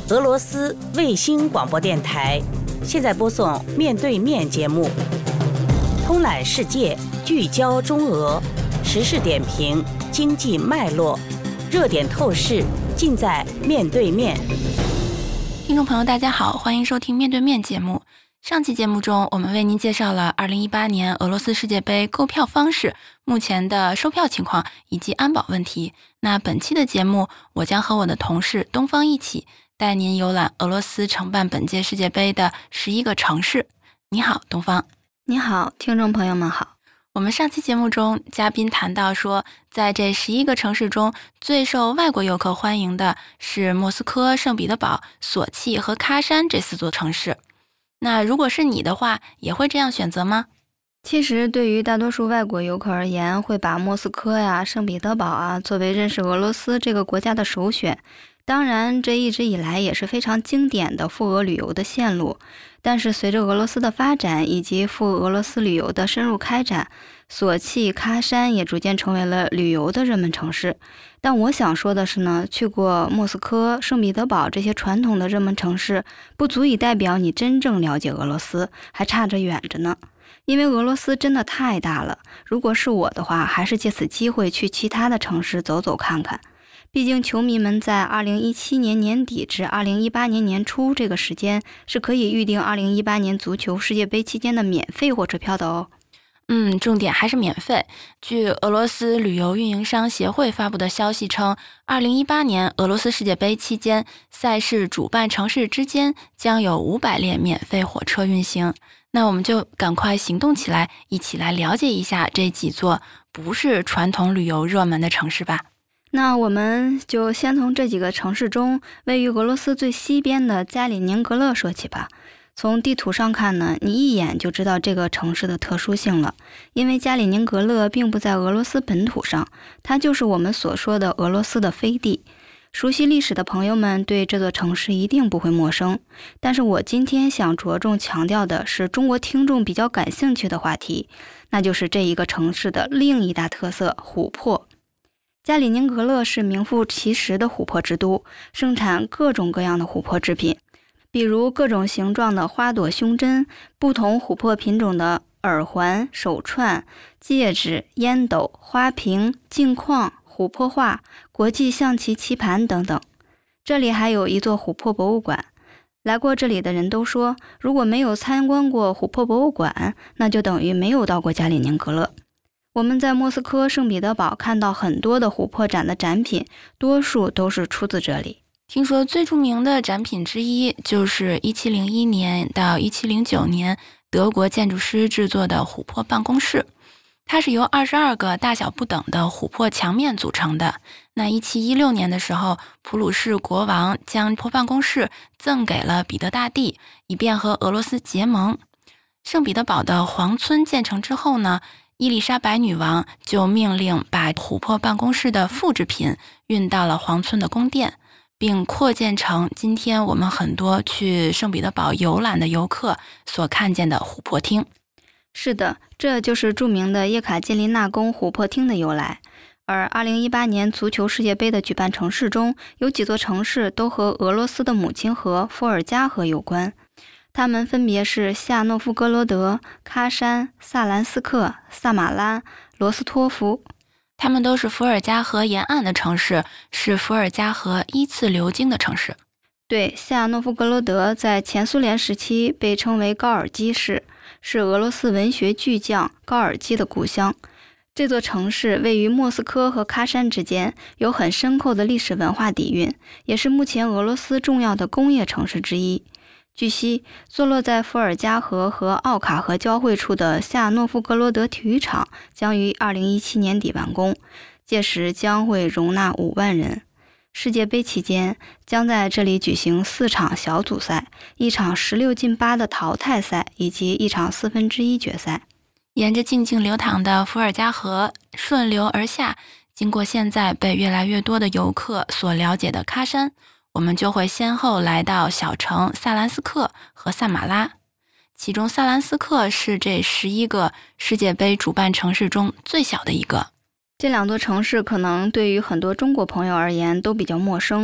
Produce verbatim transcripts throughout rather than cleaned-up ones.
俄罗斯卫星广播电台，现在播送面对面节目，通览世界，聚焦中俄，时事点评，经济脉络，热点透视，尽在面对面。 听众朋友大家好，欢迎收听面对面节目。上期节目中，我们为您介绍了二零一八年俄罗斯世界杯购票方式、目前的售票情况以及安保问题。那本期的节目，我将和我的同事东方一起带您游览俄罗斯承办本届世界杯的十一个城市。你好，东方。 你好，听众朋友们好。 我们上期节目中，嘉宾谈到说，在这十一个城市中，最受外国游客欢迎的是莫斯科、圣彼得堡、索契和喀山这四座城市。那如果是你的话，也会这样选择吗？ 其实对于大多数外国游客而言，会把莫斯科呀、圣彼得堡啊作为认识俄罗斯这个国家的首选。当然，这一直以来也是非常经典的赴俄旅游的线路。但是随着俄罗斯的发展以及赴俄罗斯旅游的深入开展，索契、喀山也逐渐成为了旅游的热门城市。但我想说的是呢，去过莫斯科、圣彼得堡这些传统的热门城市，不足以代表你真正了解俄罗斯，还差着远着呢。因为俄罗斯真的太大了，如果是我的话，还是借此机会去其他的城市走走看看。毕竟球迷们在二零一七年年底至二零一八年年初这个时间是可以预定二零一八年足球世界杯期间的免费火车票的哦。 嗯，重点还是免费。据俄罗斯旅游运营商协会发布的消息称，二零一八年俄罗斯世界杯期间，赛事主办城市之间将有五百列免费火车运行。那我们就赶快行动起来，一起来了解一下这几座不是传统旅游热门的城市吧。 那我们就先从这几个城市中位于俄罗斯最西边的加里宁格勒说起吧。从地图上看呢，你一眼就知道这个城市的特殊性了，因为加里宁格勒并不在俄罗斯本土上，它就是我们所说的俄罗斯的飞地。熟悉历史的朋友们对这座城市一定不会陌生，但是我今天想着重强调的是中国听众比较感兴趣的话题，那就是这一个城市的另一大特色——琥珀。加里宁格勒是名副其实的琥珀之都，生产各种各样的琥珀制品，比如各种形状的花朵胸针、不同琥珀品种的耳环、手串、戒指、烟斗、花瓶、镜框、琥珀画、国际象棋棋盘等等。这里还有一座琥珀博物馆。来过这里的人都说，如果没有参观过琥珀博物馆，那就等于没有到过加里宁格勒。我们在莫斯科、圣彼得堡看到很多的琥珀展的展品，多数都是出自这里。 听说最著名的展品之一就是一七零一年到一七零九年德国建筑师制作的琥珀办公室，它是由二十二个大小不等的琥珀墙面组成的。那一七一六年的时候，普鲁士国王将琥珀办公室赠给了彼得大帝，以便和俄罗斯结盟。圣彼得堡的皇村建成之后呢，伊丽莎白女王就命令把琥珀办公室的复制品运到了皇村的宫殿，并扩建成今天我们很多去圣彼得堡游览的游客所看见的琥珀厅。 是的，这就是著名的叶卡捷琳娜宫琥珀厅的由来。而二零一八年足球世界杯的举办城市中，有几座城市都和俄罗斯的母亲河伏尔加河有关。它们分别是谢尔诺夫哥罗德、喀山、萨兰斯克、萨马拉、罗斯托夫。 它们都是伏尔加河沿岸的城市，是伏尔加河依次流经的城市。 对，谢尔诺夫哥罗德在前苏联时期被称为高尔基市，是俄罗斯文学巨匠高尔基的故乡。这座城市位于莫斯科和喀山之间，有很深厚的历史文化底蕴，也是目前俄罗斯重要的工业城市之一。据悉，坐落在伏尔加河和奥卡河交汇处的谢尔诺夫格罗德体育场将于二零一七年底完工，届时将会容纳五万人。世界杯期间将在这里举行四场小组赛，一场十六进八的淘汰赛，以及一场四分之一决赛。 沿着静静流淌的伏尔加河顺流而下，经过现在被越来越多的游客所了解的喀山，我们就会先后来到小城萨兰斯克和萨马拉。其中萨兰斯克是这十一个世界杯主办城市中最小的一个。 这两座城市可能对于很多中国朋友而言都比较陌生。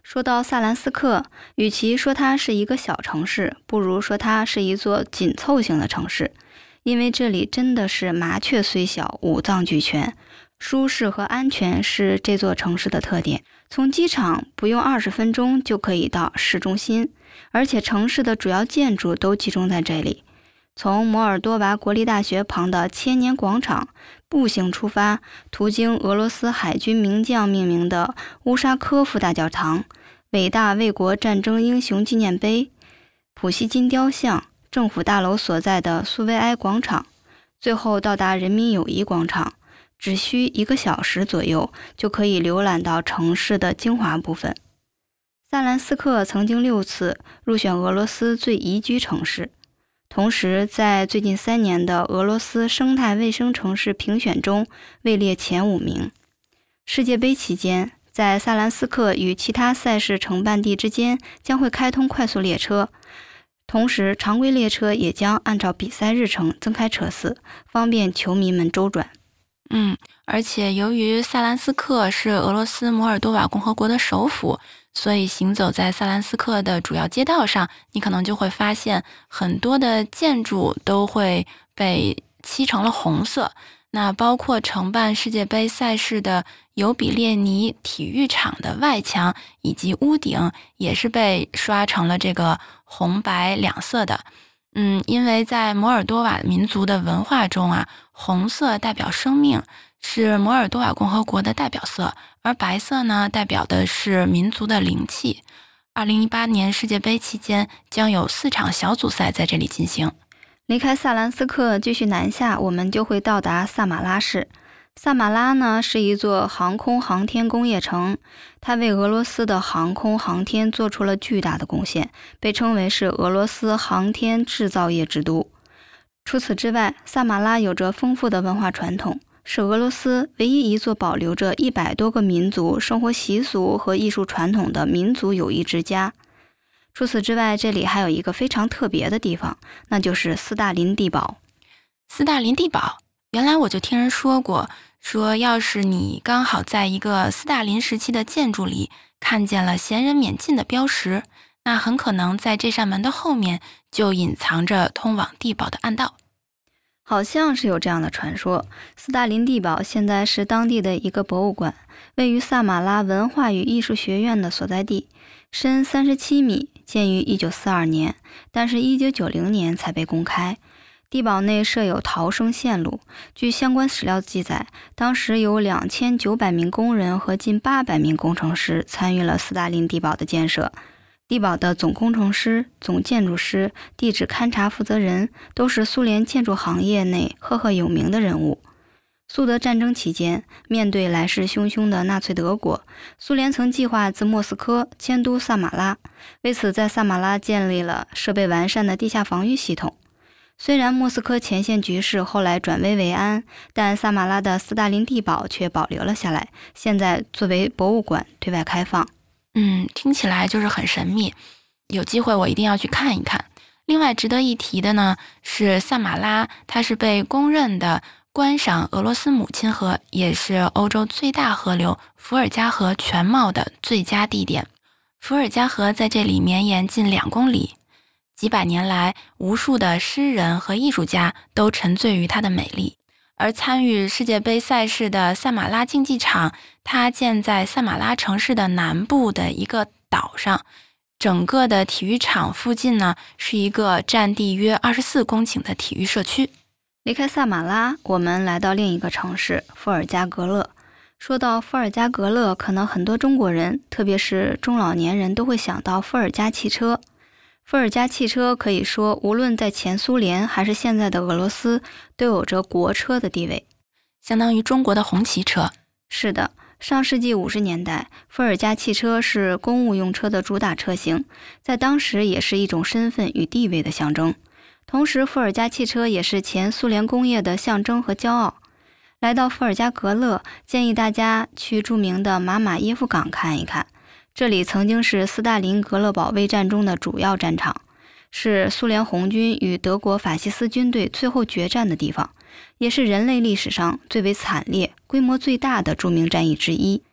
说到萨兰斯克，与其说它是一个小城市，不如说它是一座紧凑型的城市，因为这里真的是麻雀虽小，五脏俱全。舒适和安全是这座城市的特点，从机场不用二十分钟就可以到市中心，而且城市的主要建筑都集中在这里。从摩尔多瓦国立大学旁的千年广场步行出发，途经俄罗斯海军名将命名的乌沙科夫大教堂、伟大卫国战争英雄纪念碑、普希金雕像、政府大楼所在的苏维埃广场，最后到达人民友谊广场，只需一个小时左右就可以浏览到城市的精华部分。萨兰斯克曾经六次入选俄罗斯最宜居城市，同时在最近三年的俄罗斯生态卫生城市评选中位列前五名。世界杯期间，在萨兰斯克与其他赛事承办地之间将会开通快速列车，同时常规列车也将按照比赛日程增开车次，方便球迷们周转。 嗯，而且由于萨兰斯克是俄罗斯摩尔多瓦共和国的首府，所以行走在萨兰斯克的主要街道上，你可能就会发现很多的建筑都会被漆成了红色。那包括承办世界杯赛事的尤比列尼体育场的外墙以及屋顶也是被刷成了这个红白两色的。嗯，因为在摩尔多瓦民族的文化中啊，红色代表生命，是摩尔多瓦共和国的代表色，而白色呢，代表的是民族的灵气。二零一八年世界杯期间，将有四场小组赛在这里进行。 离开萨兰斯克继续南下，我们就会到达萨马拉市。萨马拉呢是一座航空航天工业城，它为俄罗斯的航空航天做出了巨大的贡献，被称为是俄罗斯航天制造业之都。除此之外，萨马拉有着丰富的文化传统，是俄罗斯唯一一座保留着一百多个民族生活习俗和艺术传统的民族友谊之家。除此之外，这里还有一个非常特别的地方，那就是斯大林地堡。 斯大林地堡，原来我就听人说过，说要是你刚好在一个斯大林时期的建筑里看见了闲人免进的标识，那很可能在这扇门的后面就隐藏着通往地堡的暗道。 好像是有这样的传说。斯大林地堡现在是当地的一个博物馆，位于萨马拉文化与艺术学院的所在地，深三十七米，建于一九四二年，但是一九九零年才被公开。地堡内设有逃生线路，据相关史料记载，当时有两千九百名工人和近八百名工程师参与了斯大林地堡的建设。地堡的总工程师、总建筑师、地质勘察负责人都是苏联建筑行业内赫赫有名的人物。苏德战争期间，面对来势汹汹的纳粹德国，苏联曾计划自莫斯科迁都萨马拉，为此在萨马拉建立了设备完善的地下防御系统。虽然莫斯科前线局势后来转危为安，但萨马拉的斯大林地堡却保留了下来，现在作为博物馆对外开放。 嗯，听起来就是很神秘，有机会我一定要去看一看。另外值得一提的呢，是萨马拉，它是被公认的观赏俄罗斯母亲河，也是欧洲最大河流伏尔加河全貌的最佳地点。伏尔加河在这里绵延近两公里，几百年来，无数的诗人和艺术家都沉醉于它的美丽。而参与世界杯赛事的萨马拉竞技场，它建在萨马拉城市的南部的一个岛上。整个的体育场附近呢，是一个占地约二十四公顷的体育社区。 离开萨马拉，我们来到另一个城市伏尔加格勒。说到伏尔加格勒，可能很多中国人，特别是中老年人都会想到伏尔加汽车。伏尔加汽车可以说无论在前苏联还是现在的俄罗斯都有着国车的地位， 相当于中国的红旗车。 是的，上世纪五十年代，伏尔加汽车是公务用车的主打车型，在当时也是一种身份与地位的象征。同时，伏尔加汽车也是前苏联工业的象征和骄傲。来到伏尔加格勒，建议大家去著名的马马耶夫港看一看。这里曾经是斯大林格勒堡卫战中的主要战场，是苏联红军与德国法西斯军队最后决战的地方，也是人类历史上最为惨烈、规模最大的著名战役之一。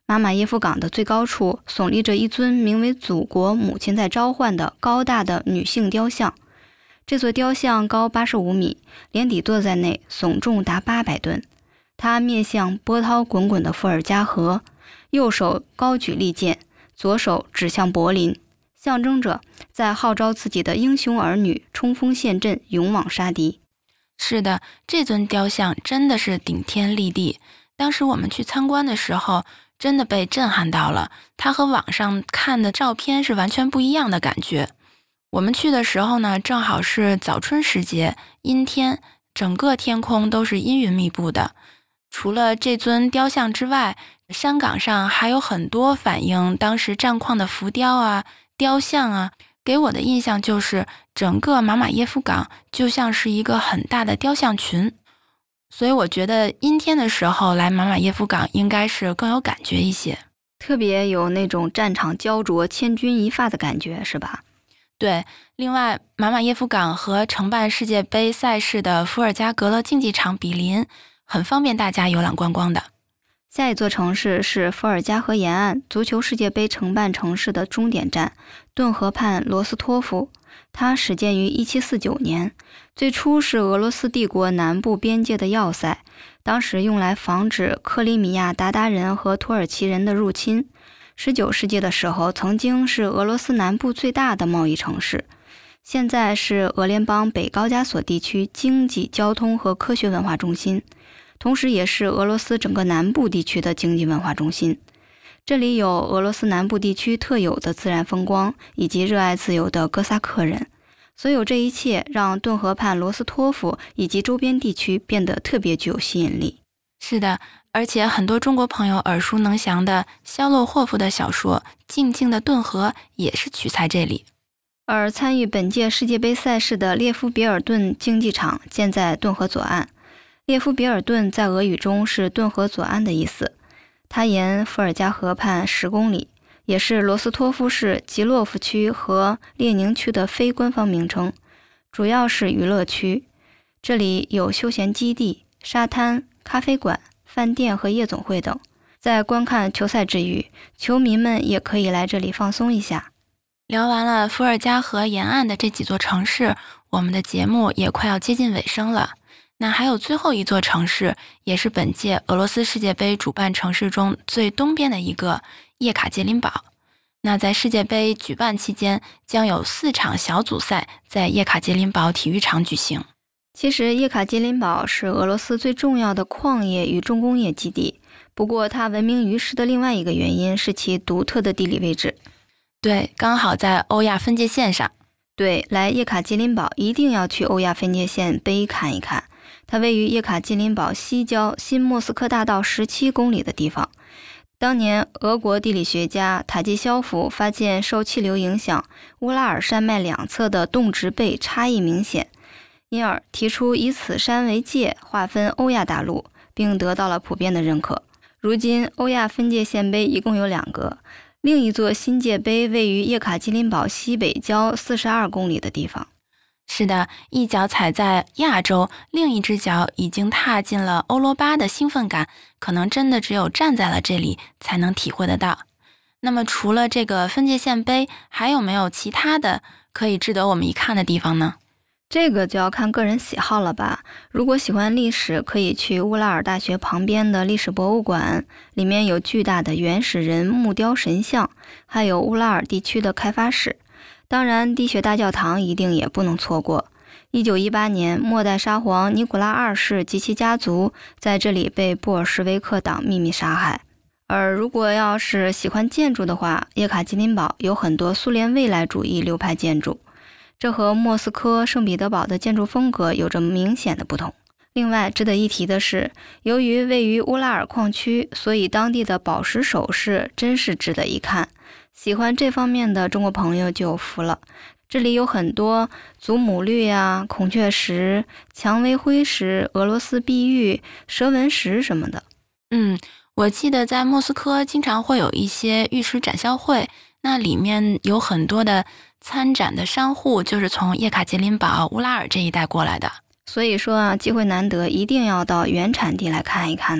马马耶夫港的最高处耸立着一尊名为祖国母亲在召唤的高大的女性雕像。这座雕像高八十五米，连底座在内，总重达八百吨。它面向波涛滚滚的伏尔加河，右手高举利剑，左手指向柏林，象征着在号召自己的英雄儿女冲锋陷阵，勇往杀敌。 是的，这尊雕像真的是顶天立地。当时我们去参观的时候，真的被震撼到了，它和网上看的照片是完全不一样的感觉。我们去的时候呢，正好是早春时节，阴天，整个天空都是阴云密布的。除了这尊雕像之外，山岗上还有很多反映当时战况的浮雕啊、雕像啊，给我的印象就是整个马马耶夫港就像是一个很大的雕像群。所以我觉得阴天的时候来马马耶夫港应该是更有感觉一些， 特别有那种战场焦灼、千钧一发的感觉，是吧？ 对，另外马马耶夫港和承办世界杯赛事的伏尔加格勒竞技场比邻，很方便大家游览观光的。 下一座城市是伏尔加河沿岸足球世界杯承办城市的终点站顿河畔罗斯托夫。它始建于一七四九年，最初是俄罗斯帝国南部边界的要塞，当时用来防止克里米亚鞑靼人和土耳其人的入侵。十九世纪的时候，曾经是俄罗斯南部最大的贸易城市，现在是俄联邦北高加索地区经济、交通和科学文化中心，同时也是俄罗斯整个南部地区的经济文化中心。这里有俄罗斯南部地区特有的自然风光，以及热爱自由的哥萨克人。所有这一切让顿河畔罗斯托夫以及周边地区变得特别具有吸引力。 是的，而且很多中国朋友耳熟能详的肖洛霍夫的小说《静静的顿河》也是取材这里。 而参与本届世界杯赛事的列夫别尔顿竞技场建在顿河左岸。列夫别尔顿在俄语中是顿河左岸的意思，它沿伏尔加河畔十公里，也是罗斯托夫市吉洛夫区和列宁区的非官方名称，主要是娱乐区。这里有休闲基地、沙滩、咖啡馆、饭店和夜总会等。在观看球赛之余，球迷们也可以来这里放松一下。 聊完了伏尔加河沿岸的这几座城市，我们的节目也快要接近尾声了。那还有最后一座城市，也是本届俄罗斯世界杯主办城市中最东边的一个，叶卡捷琳堡。那在世界杯举办期间，将有四场小组赛在叶卡捷琳堡体育场举行。 其实叶卡捷琳堡是俄罗斯最重要的矿业与重工业基地，不过它闻名于世的另外一个原因是其独特的地理位置。 对，刚好在欧亚分界线上。 对，来叶卡捷琳堡一定要去欧亚分界线碑看一看。它位于叶卡捷琳堡西郊新莫斯科大道十七公里的地方。当年俄国地理学家塔季肖夫发现受气流影响，乌拉尔山脉两侧的动植被差异明显，因而提出以此山为界划分欧亚大陆，并得到了普遍的认可。如今欧亚分界线碑一共有两个，另一座新界碑位于叶卡捷琳堡西北郊四十二公里的地方。 是的，一脚踩在亚洲，另一只脚已经踏进了欧罗巴的兴奋感，可能真的只有站在了这里才能体会得到。那么除了这个分界线碑，还有没有其他的可以值得我们一看的地方呢？ 这个就要看个人喜好了吧。如果喜欢历史，可以去乌拉尔大学旁边的历史博物馆，里面有巨大的原始人木雕神像，还有乌拉尔地区的开发史。当然，滴血大教堂一定也不能错过。一九一八年，末代沙皇尼古拉二世及其家族在这里被布尔什维克党秘密杀害。而如果要是喜欢建筑的话，叶卡捷琳堡有很多苏联未来主义流派建筑，这和莫斯科、圣彼得堡的建筑风格有着明显的不同。另外值得一提的是，由于位于乌拉尔矿区，所以当地的宝石首饰真是值得一看。喜欢这方面的中国朋友就有福了，这里有很多祖母绿啊、孔雀石、蔷薇灰石、俄罗斯碧玉、蛇纹石什么的。 嗯，我记得在莫斯科经常会有一些玉石展销会，那里面有很多的参展的商户就是从叶卡捷琳堡、乌拉尔这一带过来的。 所以说啊，机会难得，一定要到原产地来看一看呢。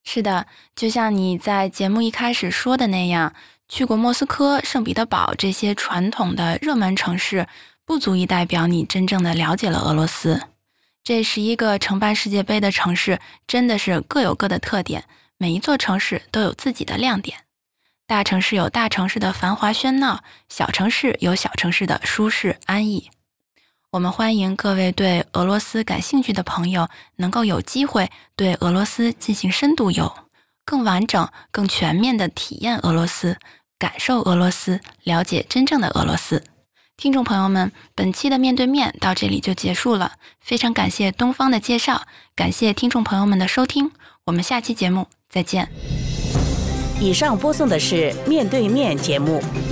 是的，就像你在节目一开始说的那样，去过莫斯科、圣彼得堡这些传统的热门城市，不足以代表你真正的了解了俄罗斯。这十一个承办世界杯的城市真的是各有各的特点，每一座城市都有自己的亮点。大城市有大城市的繁华喧闹，小城市有小城市的舒适安逸。我们欢迎各位对俄罗斯感兴趣的朋友能够有机会对俄罗斯进行深度游，更完整、更全面地体验俄罗斯，感受俄罗斯，了解真正的俄罗斯。听众朋友们，本期的面对面到这里就结束了，非常感谢东方的介绍，感谢听众朋友们的收听，我们下期节目再见。 以上播送的是面对面节目。